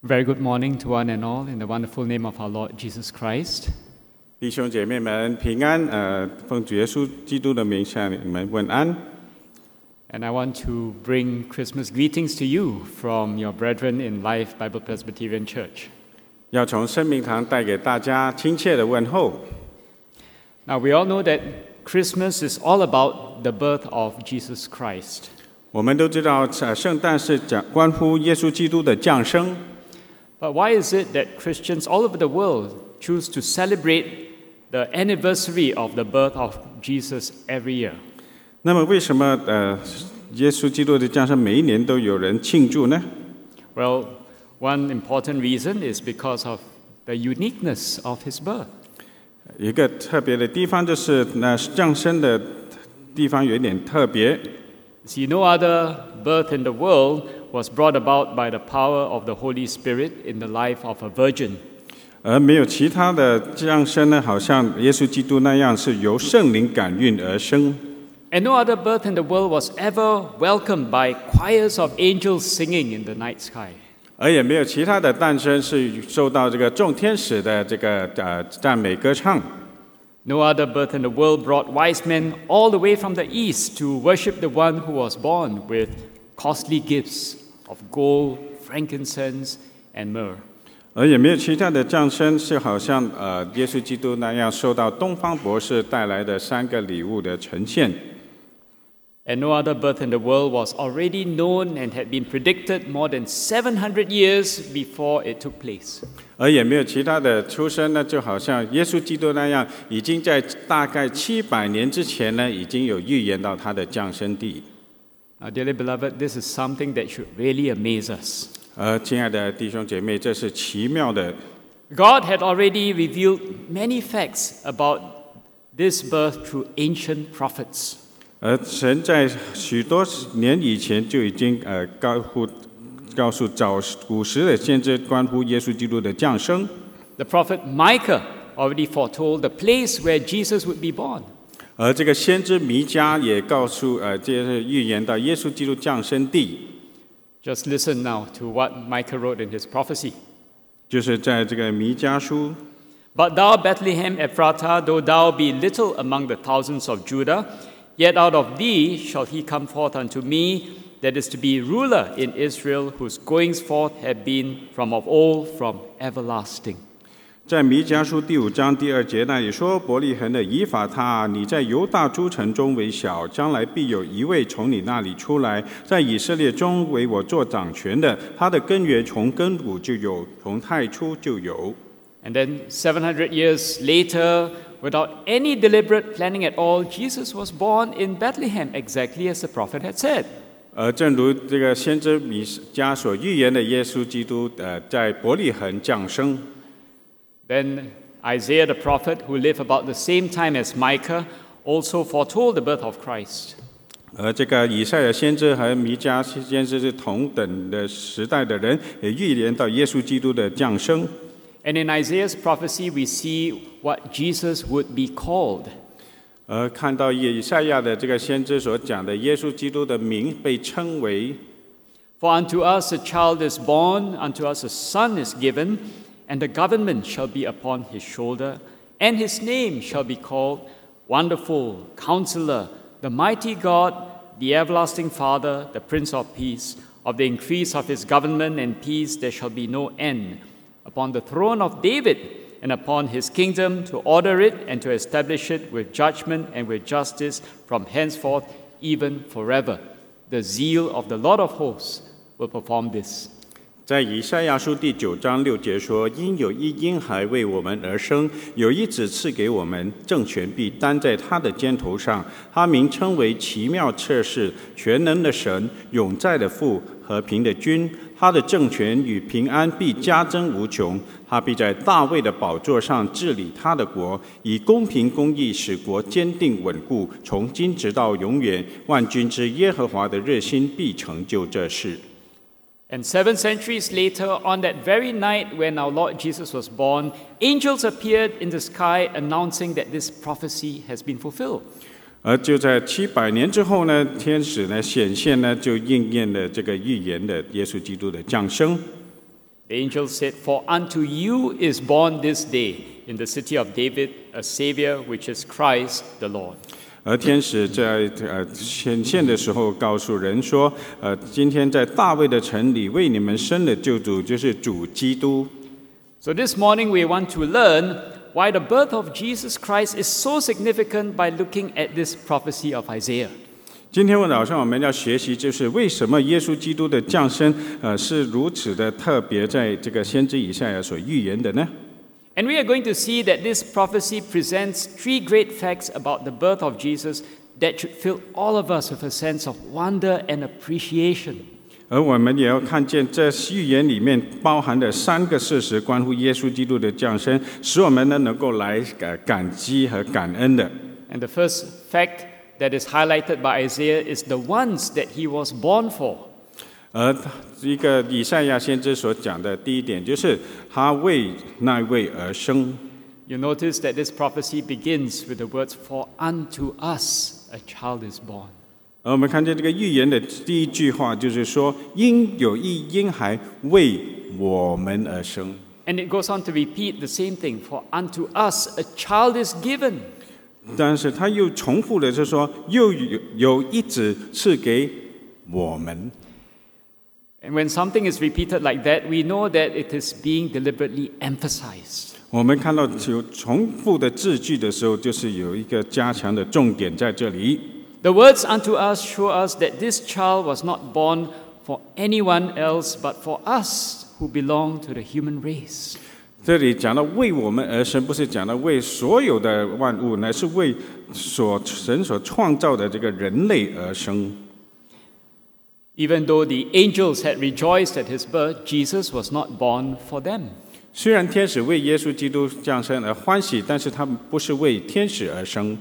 Very good morning to one and all in the wonderful name of our Lord Jesus Christ. 弟兄姐妹们平安，奉主耶稣基督的名向你们问安。 And I want to bring Christmas greetings to you from your brethren in Life Bible Presbyterian Church. 要从生命堂带给大家亲切的问候。 Now we all know that Christmas is all about the birth of Jesus Christ. 我们都知道，圣诞是关乎耶稣基督的降生。 But why is it that Christians all over the world choose to celebrate the anniversary of the birth of Jesus every year? 那么，为什么耶稣基督的降生每一年都有人庆祝呢？ Well, one important reason is because of the uniqueness of his birth. 一个特别的地方就是，降生的地方有点特别。 See, no other birth in the world was brought about by the power of the Holy Spirit in the life of a virgin. 而没有其他的降生呢，好像耶稣基督那样是由圣灵感孕而生。 And no other birth in the world was ever welcomed by choirs of angels singing in the night sky. 而也没有其他的诞生是受到这个众天使的这个赞美歌唱。 No other birth in the world brought wise men all the way from the east to worship the one who was born with costly gifts of gold, frankincense, and myrrh. 而也没有其他的降生是好像耶稣基督那样受到东方博士带来的3个礼物的呈现。 And no other birth in the world was already known and had been predicted more than 700 years before it took place. 而也没有其他的出生呢，就好像耶稣基督那样，已经在大概700年之前呢，已经有预言到他的降生地。 Now, dearly beloved, this is something that should really amaze us. 亲爱的弟兄姐妹，这是奇妙的。 God had already revealed many facts about this birth through ancient prophets. 而神在许多年以前就已经告诉早古时的先知关乎耶稣基督的降生。 The prophet Micah already foretold the place where Jesus would be born. 而这个先知弥迦也告诉就是预言到耶稣基督降生地。 Just listen now to what Micah wrote in his prophecy. 就是在这个弥迦书。 But thou, Bethlehem Ephratah, though thou be little among the thousands of Judah, yet out of thee shall he come forth unto me, that is to be ruler in Israel, whose goings forth have been from of old, from everlasting. 在弥迦书第5章第2节那里说：“伯利恒的以法他，你在犹大诸城中为小，将来必有一位从你那里出来，在以色列中为我做掌权的。他的根源从亘古就有，从太初就有。” And then 700 years later, without any deliberate planning at all, Jesus was born in Bethlehem, exactly as the prophet had said. 正如这个先知弥迦所预言的，耶稣基督在伯利恒降生。 Then Isaiah the prophet, who lived about the same time as Micah, also foretold the birth of Christ. 这个以赛亚先知和弥迦先知是同等的时代的人，也预言到耶稣基督的降生。 And in Isaiah's prophecy, we see what Jesus would be called. 看到以赛亚的这个先知所讲的耶稣基督的名被称为 For unto us a child is born, unto us a son is given, and the government shall be upon his shoulder, and his name shall be called Wonderful, Counselor, the Mighty God, the Everlasting Father, the Prince of Peace. Of the increase of his government and peace there shall be no end, upon the throne of David and upon his kingdom, to order it and to establish it with judgment and with justice from henceforth even forever. The zeal of the Lord of hosts will perform this. 在以赛亚书第9章6节说：“因有一婴孩为我们而生，有一子赐给我们，政权必担在他的肩头上。他名称为奇妙策士、全能的神、永在的父、和平的君。他的政权与平安必加增无穷。他必在大卫的宝座上治理他的国，以公平公义使国坚定稳固，从今直到永远。万军之耶和华的热心必成就这事。” And 7 centuries later, on that very night when our Lord Jesus was born, angels appeared in the sky announcing that this prophecy has been fulfilled. 而就在700年之后呢，天使呢显现呢，就应验了这个预言的耶稣基督的降生。 The angel said, "For unto you is born this day in the city of David a Savior, which is Christ the Lord." 而天使在显现的时候告诉人说，今天在大卫的城里为你们生的救主就是主基督。 So this morning we want to learn why the birth of Jesus Christ is so significant by looking at this prophecy of Isaiah. 今天早上我们要学习，就是为什么耶稣基督的降生，是如此的特别，在这个先知以赛亚所预言的呢？ And we are going to see that this prophecy presents three great facts about the birth of Jesus that should fill all of us with a sense of wonder and appreciation. 而我们也要看见，这预言里面包含的三个事实，关乎耶稣基督的降生，使我们呢能够来感激和感恩的。 And the first fact that is highlighted by Isaiah is the ones that he was born for. 而一个以赛亚先知所讲的第一点，就是他为那位而生。 You notice that this prophecy begins with the words, "For unto us a child is born." 而我们看见这个预言的第一句话，就是说，因有一婴孩为我们而生。 And it goes on to repeat the same thing, "For unto us a child is given." 但是他又重复的是说，又有一子赐给我们。 And when something is repeated like that, we know that it is being deliberately emphasized. 我们看到有重复的字句的时候，就是有一个加强的重点在这里。 The words "unto us" show us that this child was not born for anyone else but for us who belong to the human race. 这里讲到为我们而生，不是讲到为所有的万物，乃是为神所创造的这个人类而生。 Even though the angels had rejoiced at his birth, Jesus was not born for them. 虽然天使为耶稣基督降生而欢喜，但是他们不是为天使而生。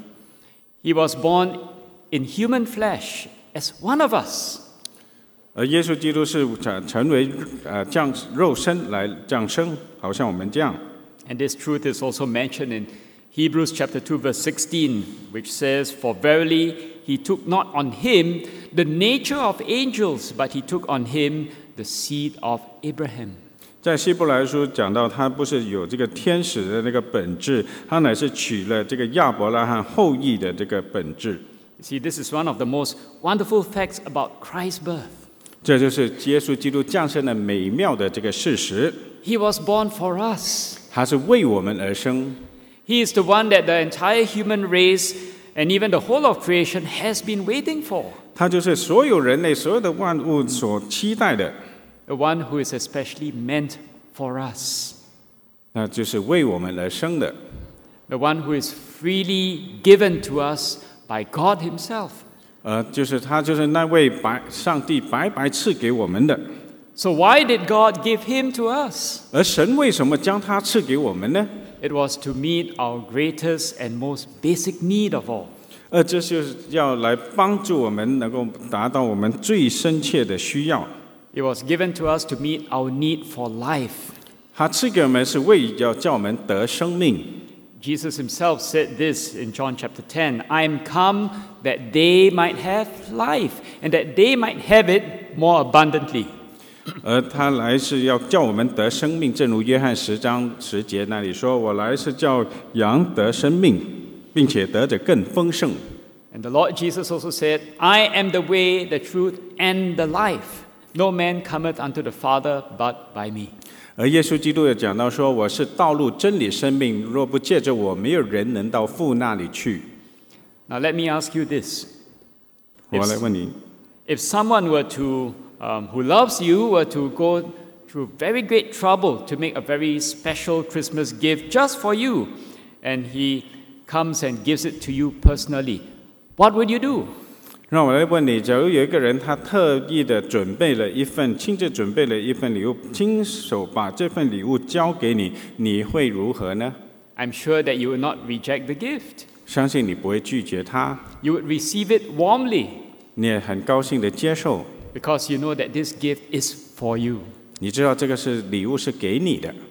He was born in human flesh as one of us. 而耶稣基督是成为肉身来降生，好像我们这样。 And this truth is also mentioned in Hebrews chapter 2 verse 16, which says, "For verily he took not on him the nature of angels, but he took on him the seed of Abraham." 在希伯来书讲到，他不是有这个天使的那个本质，他乃是取了这个亚伯拉罕后裔的这个本质。 You see, this is one of the most wonderful facts about Christ's birth. 这就是耶稣基督降生的美妙的这个事实。 He was born for us. 他是为我们而生， He is the one that the entire human race and even the whole of creation has been waiting for. 他就是所有人类、所有的万物所期待的， The one who is especially meant for us. 那就是为我们而生的。 The one who is freely given to us by God himself. 他就是那位上帝白白赐给我们的。 So why did God give him to us? 而神为什么将他赐给我们呢？ It was to meet our greatest and most basic need of all. 这就是要来帮助我们能够达到我们最深切的需要。 It was given to us to meet our need for life. 他赐给我们是为要叫我们得生命。 Jesus himself said this in John chapter 10, "I am come that they might have life, and that they might have it more abundantly." 而他来是要叫我们得生命，正如约翰10章10节那里说：“我来是叫羊得生命，并且得着更丰盛。” And the Lord Jesus also said, "I am the way, the truth, and the life. No man cometh unto the Father but by me." 而耶稣基督也讲到说：“我是道路、真理、生命，若不借着我，没有人能到父那里去。” Now let me ask you this. 我来问你， If someone were to, who loves you, were to go through very great trouble to make a very special Christmas gift just for you, and he comes and gives it to you personally, what would you do? 让我来问你：假如有一个人他特意的亲自准备了一份礼物，亲手把这份礼物交给你，你会如何呢？ I'm sure that you would not reject the gift. 相信你不会拒绝他， You would receive it warmly 你也很高兴的接受。 because you know that this gift is for you. 你知道这个礼物是给你的。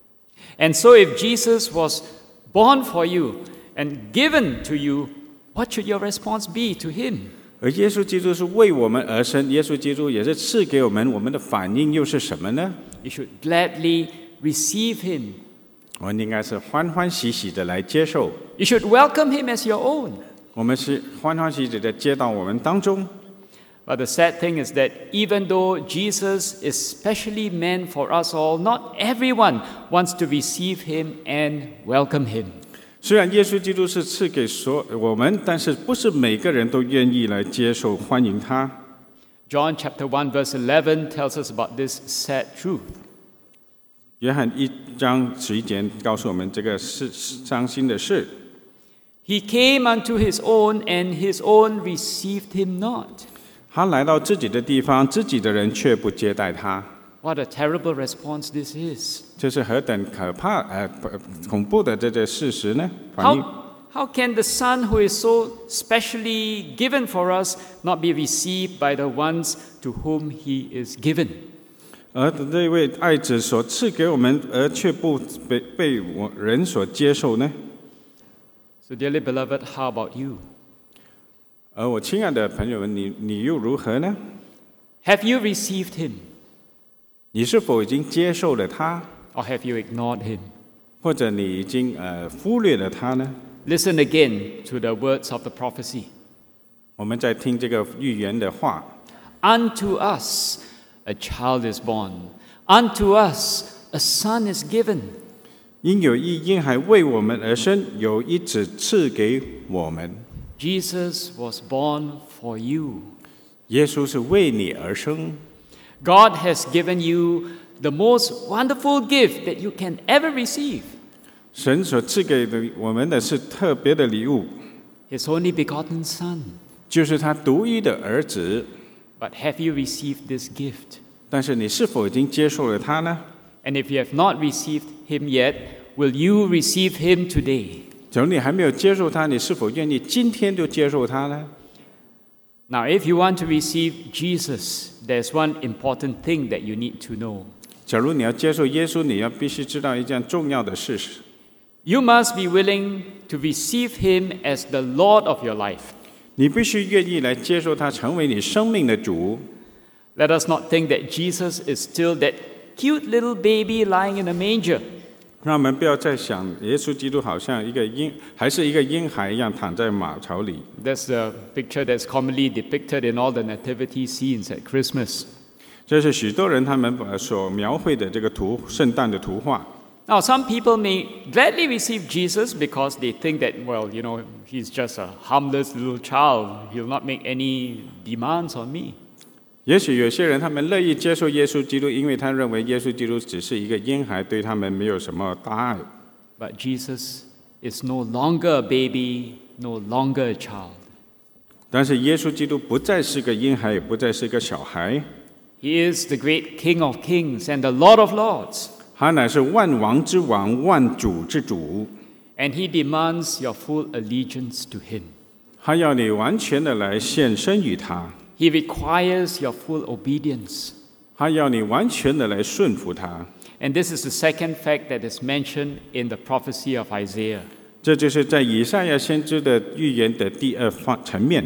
And so if Jesus was born for you and given to you, what should your response be to him? 而耶稣基督是为我们而生，耶稣基督也是赐给我们，我们的反应又是什么呢 You should gladly receive him. 我们应该是欢欢喜喜的来接受， You should welcome him as your own. 我们是欢欢喜喜的接到我们当中。 But the sad thing is that even though Jesus is specially meant for us all, not everyone wants to receive him and welcome him. 虽然耶稣基督是赐给我们，但是不是每个人都愿意来接受欢迎他。 John chapter 1 verse 11 tells us about this sad truth. 约翰1章11节告诉我们这个是伤心的事。 He came unto his own, and his own received him not. 他来到自己的地方，自己的人却不接待他。 What a terrible response this is. 这是何等可怕恐怖的这个事实呢？反应 How can the Son who is so specially given for us not be received by the ones to whom he is given? 而这位爱子所赐给我们，而却不被人所接受呢？ So, dearly beloved, how about you? 而我亲爱的朋友们，你又如何呢？ Have you received him, 你是否已经接受了他， or have you ignored him? 或者你已经忽略了他呢？ Listen again to the words of the prophecy. 我们在听这个预言的话。 Unto us a child is born, unto us a son is given. 因有一婴孩为我们而生，有一子赐给我们。 Jesus was born for you. 耶稣是为你而生。 God has given you the most wonderful gift that you can ever receive. 神所赐给的我们的是特别的礼物， His only begotten Son. 就是他独一的儿子。 But have you received this gift? 但是你是否已经接受了他呢？ And if you have not received him yet, will you receive him today? 假如你还没有接受他，你是否愿意今天就接受他呢？ Now, if you want to receive Jesus, there's one important thing that you need to know. 假如你要接受耶稣，你要必须知道一件重要的事实： You must be willing to receive him as the Lord of your life. 你必须愿意来接受他，成为你生命的主。 Let us not think that Jesus is still that cute little baby lying in a manger. 让我们不要再想耶稣基督好像还是一个婴孩一样躺在马槽里。 That's the picture that's commonly depicted in all the nativity scenes at Christmas. 这是许多人他们所描绘的这个圣诞的图画。 Now, some people may gladly receive Jesus because they think that, well, he's just a harmless little child. He'll not make any demands on me. 也许有些人他们乐意接受耶稣基督，因为他认为耶稣基督只是一个婴孩，对他们没有什么大爱。 But Jesus is no longer a baby, no longer a child. 但是耶稣基督不再是个婴孩，也不再是个小孩， He is the great King of kings and the Lord of lords. 他乃是万王之王、万主之主。 And he demands your full allegiance to him. 他要你完全的来献身于他， He requires your full obedience. 他要你完全的来顺服他。 And this is the second fact that is mentioned in the prophecy of Isaiah. 这就是在以赛亚先知的预言的第二层面，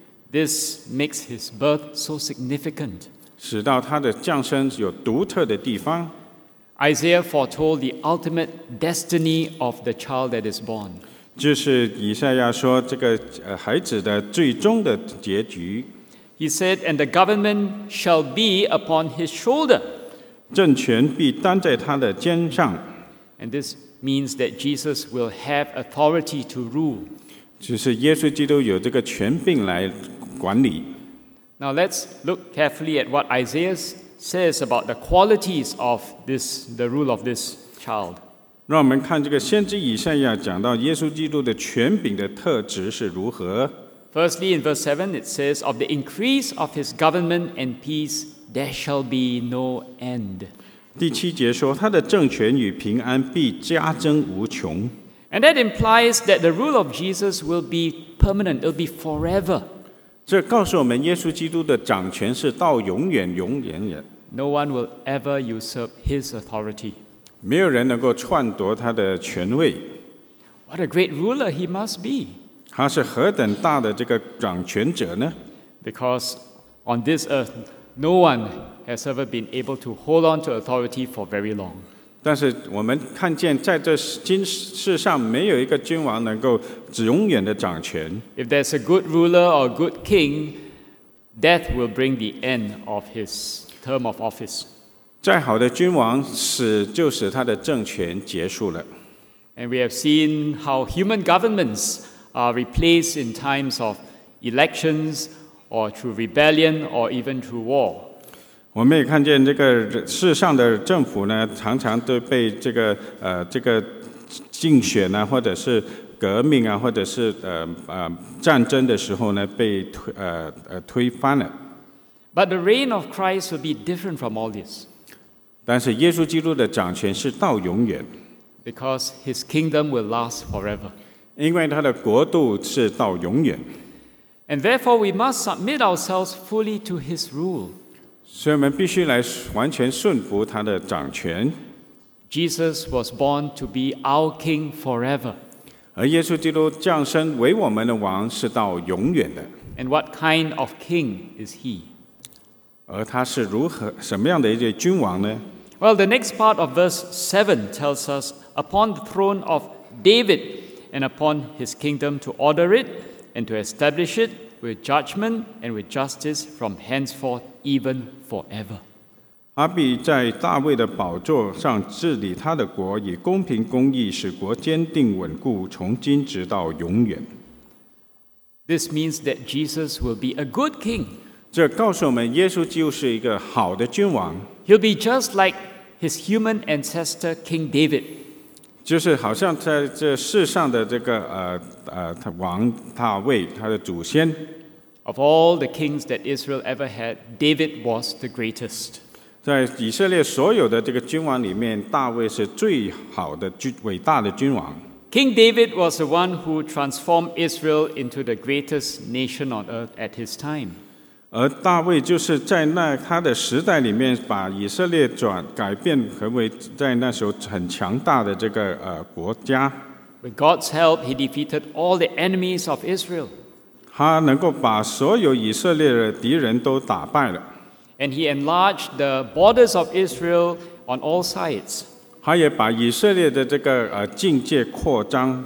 This makes his birth so significant. 使到他的降生有独特的地方。 Isaiah foretold the ultimate destiny of the child that is born. 就是以赛亚说这个孩子的最终的结局。 He said, "And the government shall be upon his shoulder." 政权必担在他的肩上， And this means that Jesus will have authority to rule. 就是耶稣基督有这个权柄来管理。 Now let's look carefully at what Isaiah says about the qualities of the rule of this child. 让我们看这个先知以赛亚讲到耶稣基督的权柄的特质是如何。 Firstly, in verse 7, it says, "Of the increase of his government and peace, there shall be no end." 第7节说，他的政权与平安必加增无穷。 And that implies that the rule of Jesus will be permanent, it will be forever. 这告诉我们，耶稣基督的掌权是到永远永远的， No one will ever usurp his authority. 没有人能够篡夺他的权位。 What a great ruler he must be. 他是何等大的这个掌权者呢？ Because on this earth, No one has ever been able to hold on to authority for very long. 但是我们看见，在这今世上，没有一个君王能够永远的掌权。 If there's a good ruler or a good king, death will bring the end of his term of office. 再好的君王，死就使他的政权结束了。 And we have seen how human governments are replaced in times of elections or through rebellion or even through war. 我们也看见这个世上的政府呢，常常都被这个竞选啊，或者是革命啊，或者是战争的时候呢，被推翻了。 But the reign of Christ will be different from all this, 但是耶稣基督的掌权是到永远， because his kingdom will last forever. 因为他的国度是到永远。 And therefore we must submit ourselves fully to his rule. 所以我们必须来完全顺服他的掌权。 Jesus was born to be our king forever. 而耶稣基督降生为我们的王，是到永远的。 And what kind of king is he? 而他是什么样的一位君王呢？ Well, the next part of verse 7 tells us, upon the throne of David and upon his kingdom to order it and to establish it with judgment and with justice from henceforth even forever. 他必在大卫的宝座上治理他的国，以公平公义使国坚定稳固，从今直到永远。 This means that Jesus will be a good king. 这告诉我们，耶稣就是一个好的君王， He'll be just like his human ancestor, King David. 就是好像在这世上的这个王大卫，他的祖先。 Of all the kings that Israel ever had, David was the greatest. 在以色列所有的这个君王里面，大卫是最好的伟大的君王。 King David was the one who transformed Israel into the greatest nation on earth at his time. 而大卫就是在他的时代里面，把以色列改变成为在那时候很强大的这个国家。 With God's help, he defeated all the enemies of Israel. 他能够把所有以色列的敌人都打败了， And he enlarged the borders of Israel on all sides. 他也把以色列的这个境界扩张。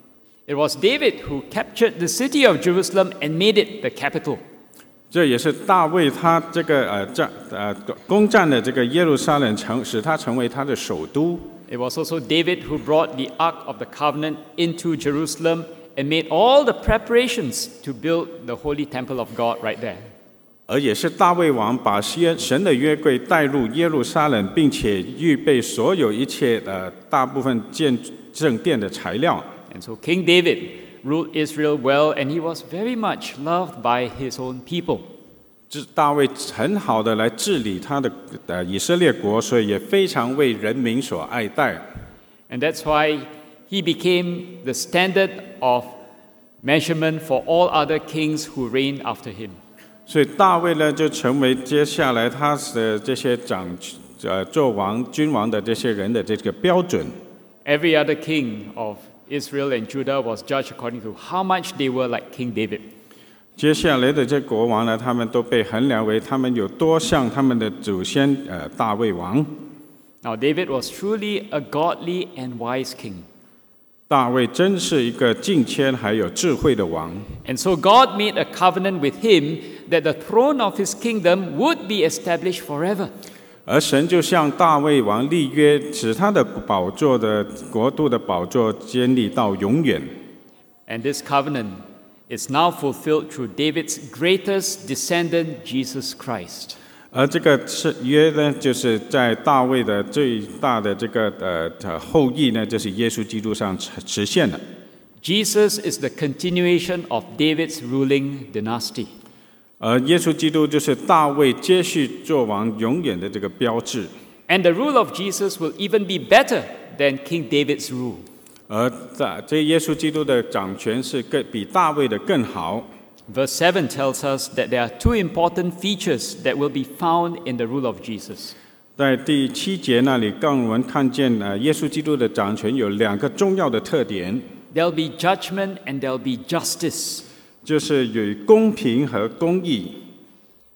It was David who captured the city of Jerusalem and made it the capital. 这也是大卫他这个攻占了这个耶路撒冷使他成为他的首都。 It was also David who brought the Ark of the Covenant into Jerusalem and made all the preparations to build the holy temple of God right there. 而也是大卫王把神的约柜带入耶路撒冷，并且预备所有一切大部分建正殿的材料。 And so King David ruled Israel well, and he was very much loved by his own people. 大卫很好的来治理他的以色列国，所以也非常为人民所爱戴。 And that's why he became the standard of measurement for all other kings who reigned after him. 所以大卫呢，就成为接下来他的这些做君王的这些人的这个标准。 Every other king of Israel and Judah was judged according to how much they were like King David. 接下来的这国王呢，他们都被衡量为他们有多像他们的祖先大卫王。 Now David was truly a godly and wise king. 大卫真是一个敬谦还有智慧的王。 And so God made a covenant with him that the throne of his kingdom would be established forever. 而神就向大卫王立约，使他的宝座的国度的宝座坚立到永远。 And this covenant is now fulfilled through David's greatest descendant, Jesus Christ. 而这个约呢，就是在大卫的最大的这个后裔呢，就是耶稣基督上实现了。 Jesus is the continuation of David's ruling dynasty. 而耶稣基督就是大卫接续做王永远的这个标志。 And the rule of Jesus will even be better than King David's rule. 而这耶稣基督的掌权是比大卫的更好。 Verse 7 tells us that there are two important features that will be found in the rule of Jesus. 在第7节那里，让我们看见耶稣基督的掌权有2个重要的特点， There'll be judgment and there'll be justice. 就是有公平和公义。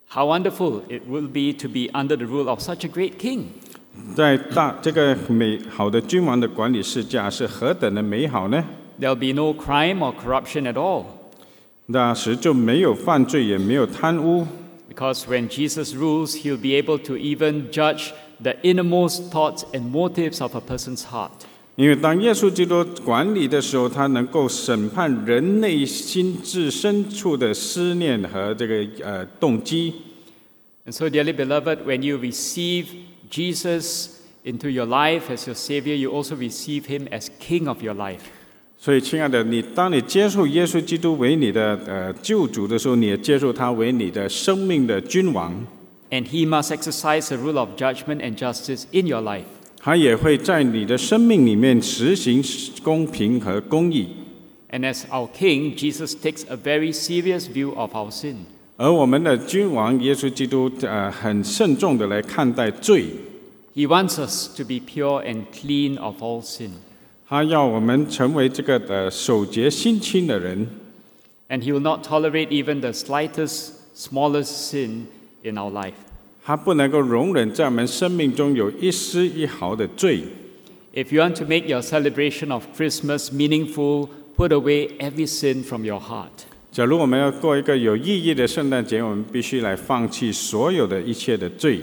How wonderful it will be to be under the rule of such a great king. 在这个美好的君王的管理之下，是何等的美好呢？ There'll be no crime or corruption at all. 那时就没有犯罪，也没有贪污。 Because when Jesus rules, he'll be able to even judge the innermost thoughts and motives of a person's heart. 因为当耶稣基督管理的时候，他能够审判人内心至深处的思念和这个动机。 And so, dearly beloved, when you receive Jesus into your life as your Savior, you also receive him as King of your life. 所以，亲爱的，当你接受耶稣基督为你的救主的时候，你也接受他为你的生命的君王。 And he must exercise the rule of judgment and justice in your life. 他也会在你的生命里面实行公平和公义。 And as our King, Jesus takes a very serious view of our sin. 而我们的君王耶稣基督很慎重的来看待罪。 He wants us to be pure and clean of all sin. 他要我们成为这个守节心清的人。 And he will not tolerate even the slightest, smallest sin in our life. 他不能够容忍在我们生命中有一丝一毫的罪。 If you want to make your celebration of Christmas meaningful, put away every sin from your heart. 假如我们要过一个有意义的圣诞节，我们必须来放弃所有的一切的罪。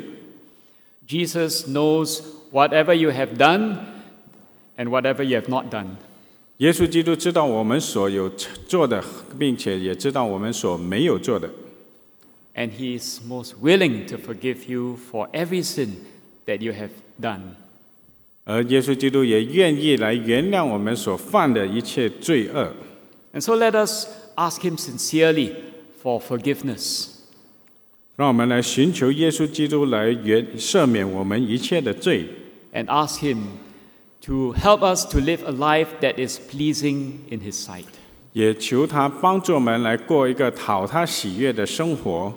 Jesus knows whatever you have done and whatever you have not done. 耶稣基督知道我们所有做的，并且也知道我们所没有做的。 And he is most willing to forgive you for every sin that you have done. 而耶稣基督也愿意来原谅我们所犯的一切罪恶。 And so let us ask him sincerely for forgiveness. 让我们来寻求耶稣基督来赦免我们一切的罪， And ask him to help us to live a life that is pleasing in his sight. 也求他帮助我们来过一个讨他喜悦的生活。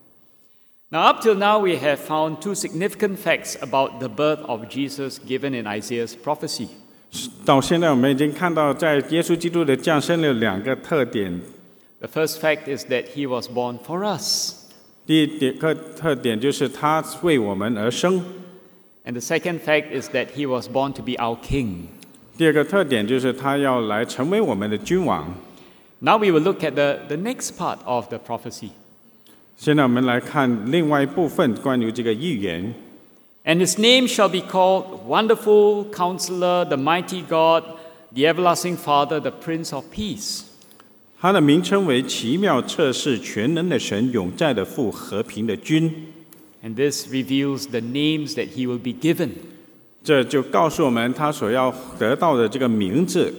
Now, up till now, we have found two significant facts about the birth of Jesus given in Isaiah's prophecy. 到现在，我们已经看到，在耶稣基督的降生有两个特点。 The first fact is that he was born for us. 第一个特点就是他为我们而生。 And the second fact is that he was born to be our king. 第二个特点就是他要来成为我们的君王。 Now we will look at the next part of the prophecy. 现在我们来看另外一部分关于这个预言。 And his name shall be called Wonderful Counselor, the Mighty God, the Everlasting Father, the Prince of Peace. 他的名称为奇妙测试全能的神，永在的父，和平的君。 And this reveals the names that he will be given. 这就告诉我们他所要得到的这个名字。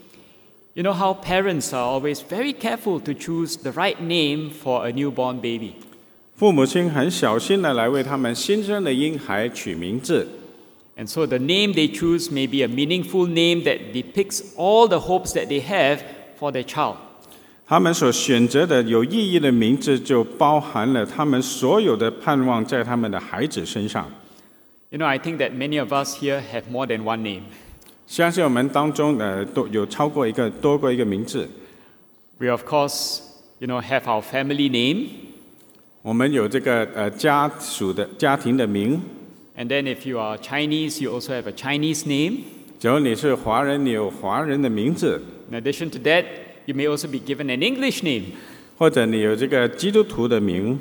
You know how parents are always very careful to choose the right name for a newborn baby. 父母亲很小心的来为他们新生的婴孩取名字。 And so the name they choose may be a meaningful name that depicts all the hopes that they have for their child. 他们所选择的有意义的名字，就包含了他们所有的盼望在他们的孩子身上。 You know, I think that many of us here have more than one name. 相信我们当中都有多过一个名字。 We of course, have our family name. 我们有这个家庭的名。 And then if you are Chinese, you also have a Chinese name. 假如你是华人，你有华人的名字。 In addition to that, you may also be given an English name. 或者你有这个基督徒的名。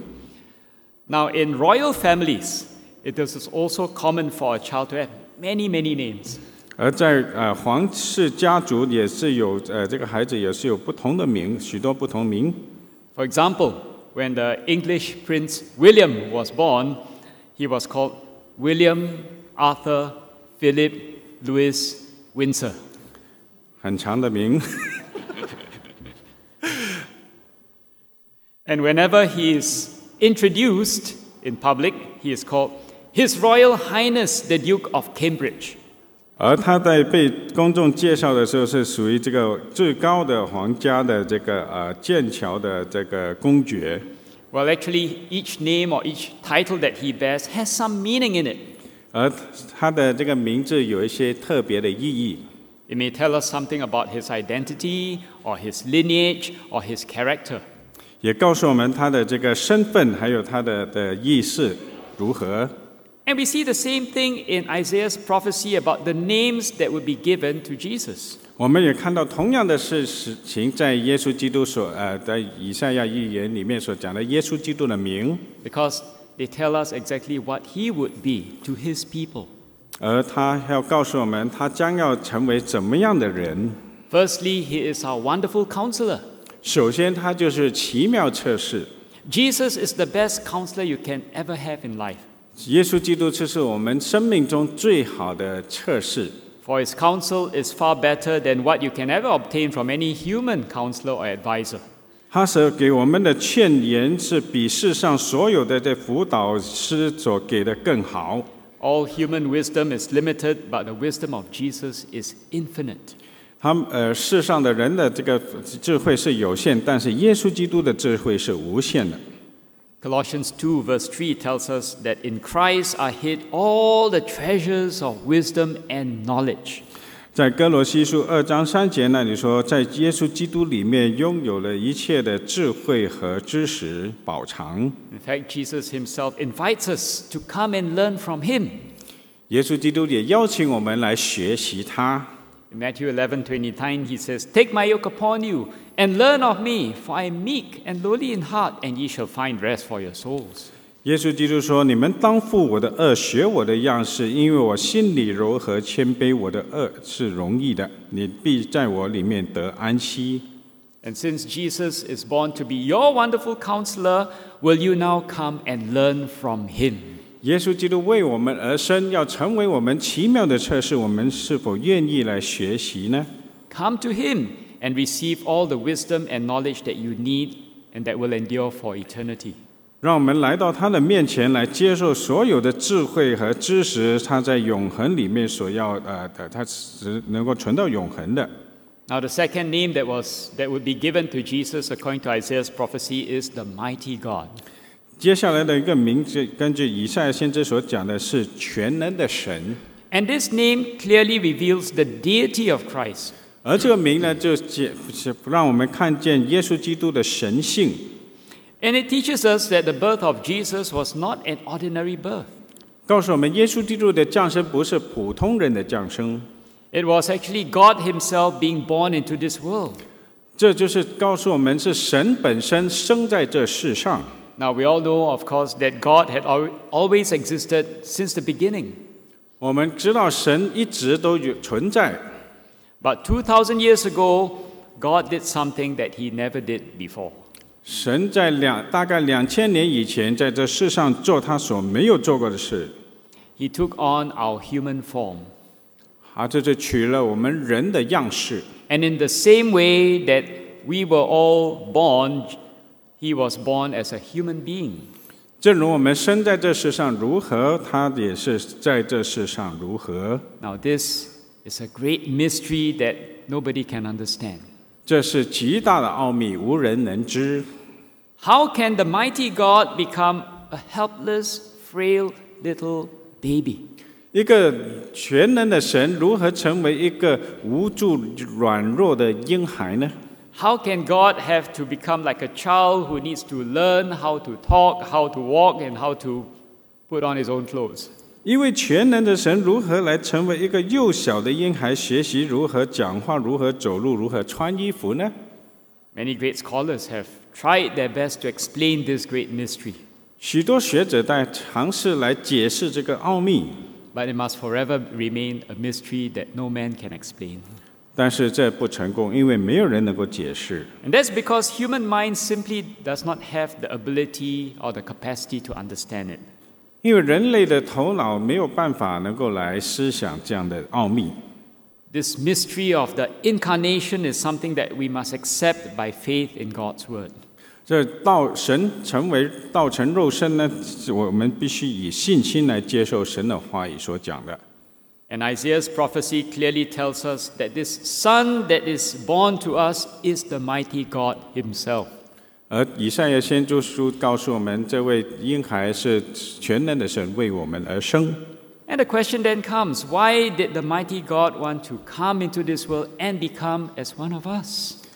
Now, in royal families, it is also common for a child to have many, many names. 而在皇室家族也是有这个孩子也是有不同的名，许多不同名。 For example, when the English Prince William was born, he was called William Arthur Philip Louis Windsor. 很长的名。 And whenever he is introduced in public, he is called His Royal Highness the Duke of Cambridge. 而他在被公众介绍的时候，是属于这个最高的皇家的这个剑桥的这个公爵。 Well, actually, each name or each title that he bears has some meaning in it. 而他的这个名字有一些特别的意义。 It may tell us something about his identity, or his lineage, or his character. 也告诉我们他的这个身份，还有他的意思如何。 And we see the same thing in Isaiah's prophecy about the names that would be given to Jesus. 我们也看到同样的事情，在耶稣基督在以赛亚预言里面所讲的耶稣基督的名， Because they tell us exactly what he would be to his people. 而他要告诉我们，他将要成为怎么样的人。 Firstly, he is our wonderful counselor. 首先，他就是奇妙测试。 Jesus is the best counselor you can ever have in life. 耶稣基督就是我们生命中最好的测试。 For his counsel is far better than what you can ever obtain from any human counselor or advisor. 他所给我们的劝言是比世上所有的这辅导师所给的更好。 All human wisdom is limited, but the wisdom of Jesus is infinite. 世上的人的这个智慧是有限，但是耶稣基督的智慧是无限的。 Colossians 2 verse 3 tells us that in Christ are hid all the treasures of wisdom and knowledge. 在哥罗西书2章3节那里说，在耶稣基督里面拥有了一切的智慧和知识宝藏。 In fact, Jesus himself invites us to come and learn from him. 耶稣基督也邀请我们来学习他。 In Matthew 11:29, he says, "Take my yoke upon you and learn of me, for I am meek and lowly in heart, and ye shall find rest for your souls." 耶稣基督说：“你们当负我的轭，学我的样式，因为我心里柔和谦卑，我的轭是容易的，你必在我里面得安息。” And since Jesus is born to be your wonderful counselor, will you now come and learn from him? 耶稣基督为我们而生，要成为我们奇妙的测试，我们是否愿意来学习呢？ Come to him and receive all the wisdom and knowledge that you need and that will endure for eternity. 让我们来到他的面前，来接受所有的智慧和知识，他在永恒里面所要他是能够存到永恒的。 Now, the second name that would be given to Jesus according to Isaiah's prophecy is the mighty God. 接下来的一个名字，根据以赛亚先知所讲的是全能的神。 And this name clearly reveals the deity of Christ. 而这个名呢，就是让我们看见耶稣基督的神性。 And it teaches us that the birth of Jesus was not an ordinary birth. 告诉我们，耶稣基督的降生不是普通人的降生， It was actually God himself being born into this world. 这就是告诉我们，是神本身生在这世上。 Now, we all know, of course, that God had always existed since the beginning. 我们知道神一直都存在， But 2,000 years ago, God did something that he never did before. 神在大概2000年以前，在这世上做他所没有做过的事。 He took on our human form. 这就取了我们人的样式。 And in the same way that we were all born, he was born as a human being. 正如我们生在这世上如何，他也是在这世上如何。 Now, this is a great mystery that nobody can understand. 这是极大的奥秘，无人能知。 How can the mighty God become a helpless, frail little baby? 一个全能的神如何成为一个无助、软弱的婴孩呢？ How can God have to become like a child who needs to learn how to talk, how to walk, and how to put on his own clothes? 因为全能的神如何来成为一个幼小的婴孩，学习如何讲话、如何走路、如何穿衣服呢？ Many great scholars have tried their best to explain this great mystery, 许多学者在尝试来解释这个奥秘， but it must forever remain a mystery that no man can explain. 但是这不成功，因为没有人能够解释。 And that's because human mind simply does not have the ability or the capacity to understand it. 因为人类的头脑没有办法能够来思想这样的奥秘。 This mystery of the incarnation is something that we must accept by faith in God's word. 这神道成肉身呢，我们必须以信心来接受神的话语所讲的。 And Isaiah's prophecy clearly tells us that this Son that is born to us is the mighty God himself. 而以赛亚先知书告诉我们，这位婴孩是全能的神为我们而生。 And the question then comes, why did the mighty God want to come into this world and become as one of us?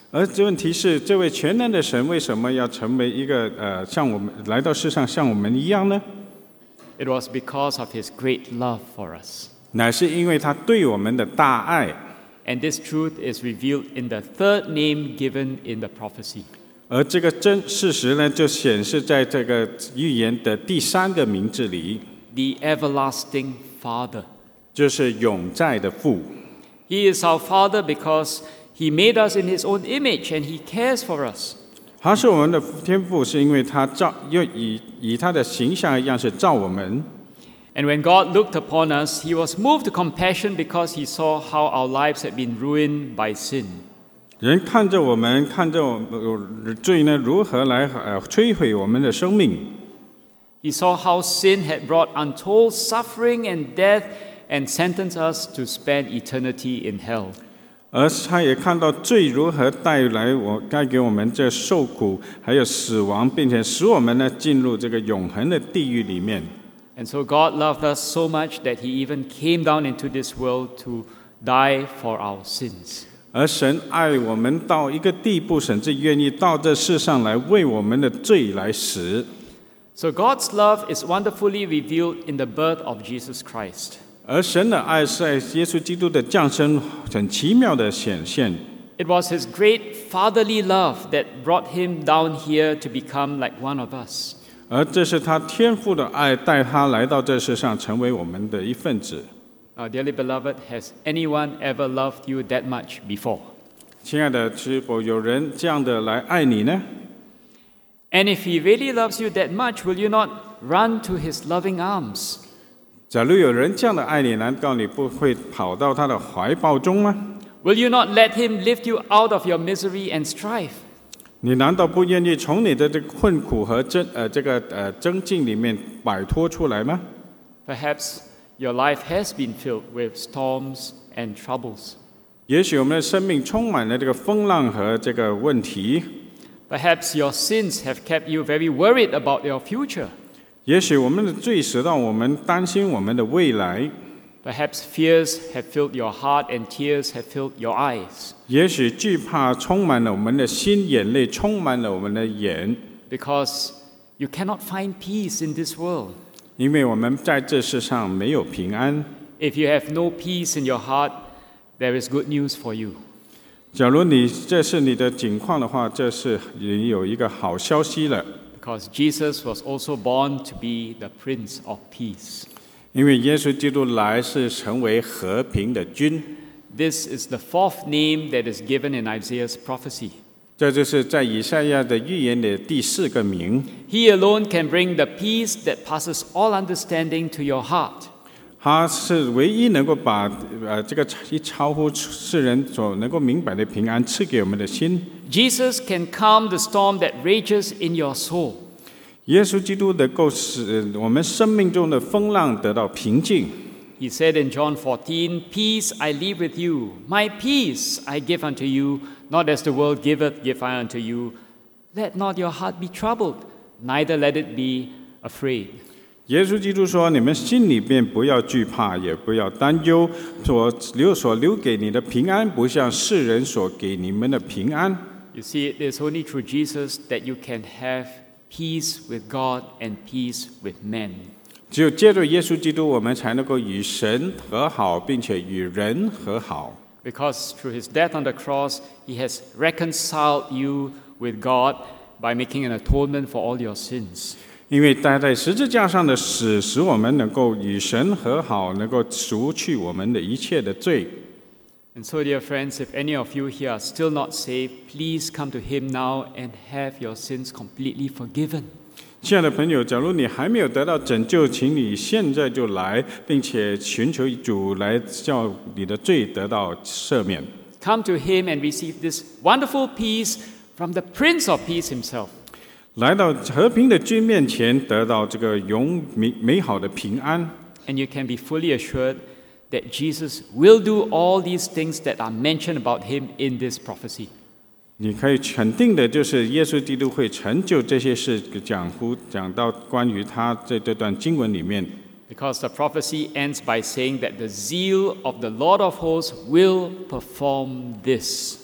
而这问题是，这位全能的神为什么要成为一个像我们来到世上像我们一样呢？ It was because of his great love for us. 乃是因为他对我们的大爱。 And this truth is revealed in the third name given in the prophecy. 而这个真事实呢，就显示在这个预言的第3个名字里， The everlasting Father. 就是永在的父。 He is our Father because he made us in his own image and he cares for us. 他是我们的天父，是因为他又以他的形象一样是造我们。 And when God looked upon us, he was moved to compassion because he saw how our lives had been ruined by sin. 人看着我们，看着罪呢如何来摧毁我们的生命。 He saw how sin had brought untold suffering and death and sentenced us to spend eternity in hell. 而他也看到罪如何带给我们这受苦，还有死亡，并且使我们呢进入这个永恒的地狱里面。 And so God loved us so much that he even came down into this world to die for our sins. 而神爱我们到一个地步，甚至愿意到这世上来为我们的罪来死。 So God's love is wonderfully revealed in the birth of Jesus Christ. 而神的爱是在耶稣基督的降生很奇妙的显现。 It was his great fatherly love that brought him down here to become like one of us. 而这是他天父的爱，带他来到这世上，成为我们的一份子。 Dearly beloved, has anyone ever loved you that much before? 亲爱的，是否有人这样的来爱你呢？ And if he really loves you that much, will you not run to his loving arms? 假如有人这样的爱你，难道你不会跑到他的怀抱中吗？ Will you not let him lift you out of your misery and strife? 你难道不愿意从你的这个困苦和争竞里面摆脱出来吗？ Perhaps your life has been filled with storms and troubles. 也许我们的生命充满了这个风浪和这个问题。 Perhaps your sins have kept you very worried about your future. 也许我们的罪使到我们担心我们的未来。 Perhaps fears have filled your heart and tears have filled your eyes. 也许惧怕充满了我们的心，眼泪充满了我们的眼。 Because you cannot find peace in this world. 因为我们在这世上没有平安。 If you have no peace in your heart, there is good news for you. 假如这是你的境况的话，这是你有一个好消息了。 Because Jesus was also born to be the Prince of Peace. 因为耶稣基督来是成为和平的君。 This is the fourth name that is given in Isaiah's prophecy. 这就是在以赛亚的预言的第4个名。 He alone can bring the peace that passes all understanding to your heart. 他是唯一能够把这个超乎世人所能够明白的平安赐给我们的心。 Jesus can calm the storm that rages in your soul. 耶稣基督能够使我们生命中的风浪得到平静。 He said in John 14, Peace I leave with you, my peace I give unto you, not as the world giveth, give I unto you. Let not your heart be troubled, neither let it be afraid. 耶稣基督说：“你们心里边不要惧怕，也不要担忧。所留给你的平安，不像世人所给你们的平安。” You see, it is only through Jesus that you can have peace with God and peace with men. 只有借着耶稣基督，我们才能够与神和好，并且与人和好。 Because through his death on the cross, he has reconciled you with God by making an atonement for all your sins. 因为他在十字架上的死，使我们能够与神和好，能够赎去我们的一切的罪。 And so, dear friends, if any of you here are still not saved, please come to him now and have your sins completely forgiven. 亲爱的朋友，假如你还没有得到拯救，请你现在就来，并且寻求主来叫你的罪得到赦免。 Come to him and receive this wonderful peace from the Prince of Peace himself. 来到和平的君面前，得到这个美好的平安。 And you can be fully assured that Jesus will do all these things that are mentioned about him in this prophecy. 你可以肯定的就是，耶稣基督会成就这些事，讲到关于他这段经文里面。 Because the prophecy ends by saying that the zeal of the Lord of hosts will perform this.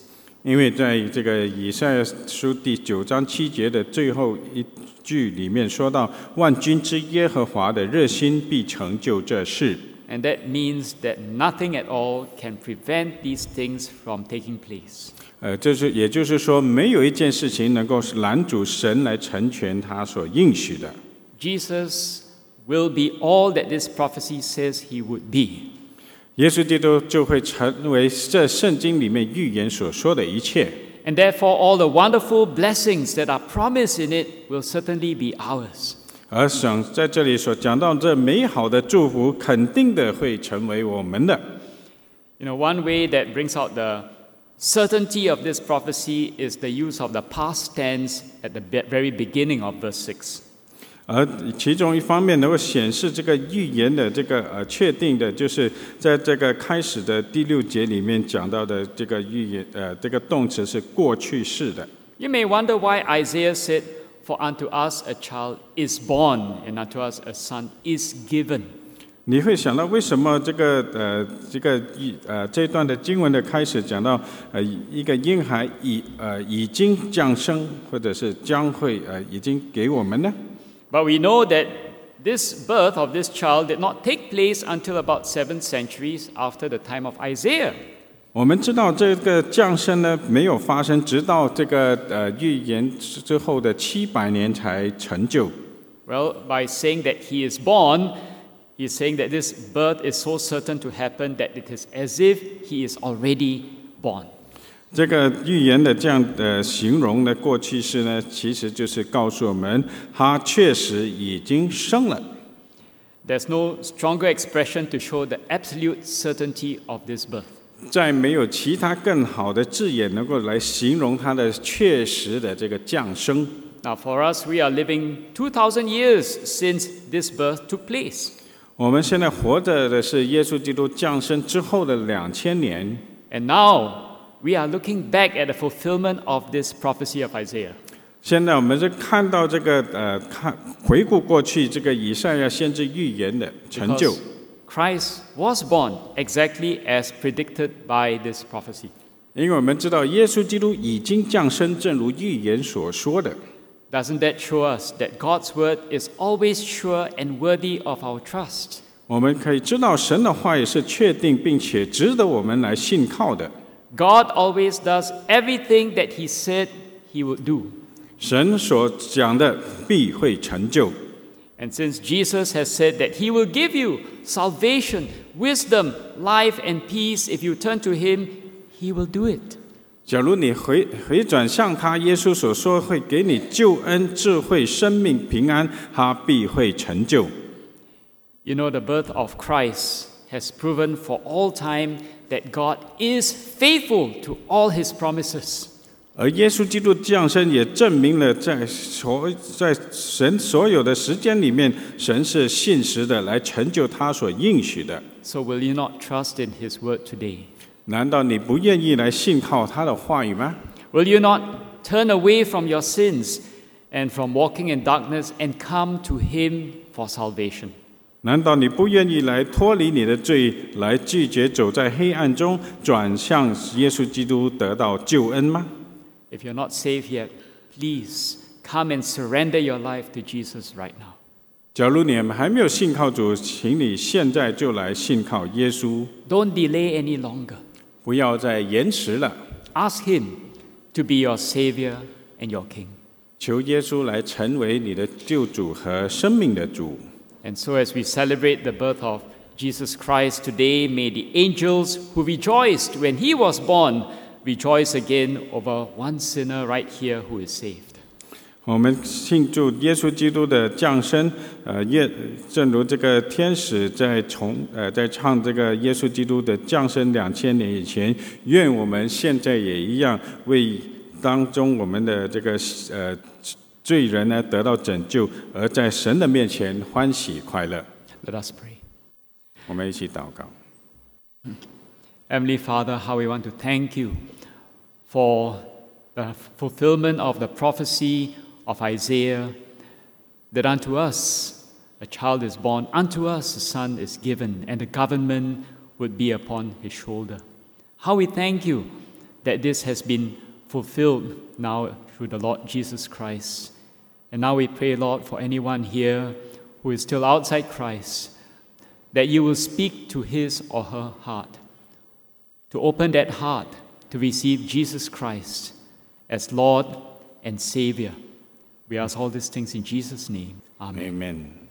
因为在这个以赛亚书第9章7节的最后一句里面说到，万军之耶和华的热心必成就这事。 And that means that nothing at all can prevent these things from taking place. 也就是说，没有一件事情能够拦阻神来成全他所应许的。 Jesus will be all that this prophecy says he would be. 耶稣基督就会成为这圣经里面预言所说的一切， And therefore, all the wonderful blessings that are promised in it will certainly be ours. 而在这里所讲到这美好的祝福，肯定的会成为我们的。 You know, one way that brings out the certainty of this prophecy is the use of the past tense at the very beginning of verse 6. 而其中一方面能够显示这个预言的这个确定的，就是在这个开始的第6节里面讲到的这个预言这个动词是过去式的。 You may wonder why Isaiah said, "For unto us a child is born, and unto us a son is given." 你会想到为什么这段的经文的开始讲到一个婴孩已经降生，或者是将会已经给我们呢？ But we know that this birth of this child did not take place until about 7 centuries after the time of Isaiah. 我们知道这个降生呢没有发生，直到这个预言之后的700年才成就。 Well, by saying that he is born, he is saying that this birth is so certain to happen that it is as if he is already born. 这个预言的这样的形容的过去式呢，其实就是告诉我们，他确实已经生了。 There's no stronger expression to show the absolute certainty of this birth. 再没有其他更好的字眼能够来形容他的确实的这个降生。 Now, for us, we are living 2,000 years since this birth took place. 我们现在活着的是耶稣基督降生之后的2000年。 And now, we are looking back at the fulfillment of this prophecy of Isaiah. 现在我们是看到这个回顾过去这个以赛亚先知预言的成就。 Because Christ was born exactly as predicted by this prophecy. 因为我们知道耶稣基督已经降生，正如预言所说的。 Doesn't that show us that God's word is always sure and worthy of our trust? 我们可以知道神的话语是确定并且值得我们来信靠的。 God always does everything that he said he would do. 神所讲的必会成就。 And since Jesus has said that he will give you salvation, wisdom, life, and peace if you turn to him, he will do it. 假如你回转向他，耶稣所说会给你救恩、智慧、生命、平安，他必会成就。 You know, the birth of Christ has proven for all time that God is faithful to all his promises. 而耶稣基督降生也证明了在神所有的时间里面，神是信实的来成就他所应许的。 So will you not trust in his word today? 难道你不愿意来信靠他的话语吗？ Will you not turn away from your sins and from walking in darkness and come to him for salvation? 难道你不愿意来脱离你的罪，来拒绝走在黑暗中，转向耶稣基督得到救恩吗？ If you're not saved yet, please come and surrender your life to Jesus right now. 假如你还没有信靠主，请你现在就来信靠耶稣， Don't delay any longer. 不要再延迟了。 Ask him to be your Savior and your King. 求耶稣来成为你的救主和生命的主。 And so, as we celebrate the birth of Jesus Christ today, may the angels who rejoiced when he was born rejoice again over one sinner right here who is saved. 我们庆祝耶稣基督的降生，正如这个天使在唱这个耶稣基督的降生2000年以前，愿我们现在也一样为当中我们的这个罪人呢得到拯救，而在神的面前欢喜快乐。 Let us pray. 我们一起祷告。 Heavenly Father, how we want to thank you for the fulfillment of the prophecy of Isaiah, that unto us a child is born, unto us a son is given, and the government would be upon his shoulder. How we thank you that this has been fulfilled now through the Lord Jesus Christ. And now we pray, Lord, for anyone here who is still outside Christ, that you will speak to his or her heart, to open that heart to receive Jesus Christ as Lord and Savior. We ask all these things in Jesus' name. Amen. Amen.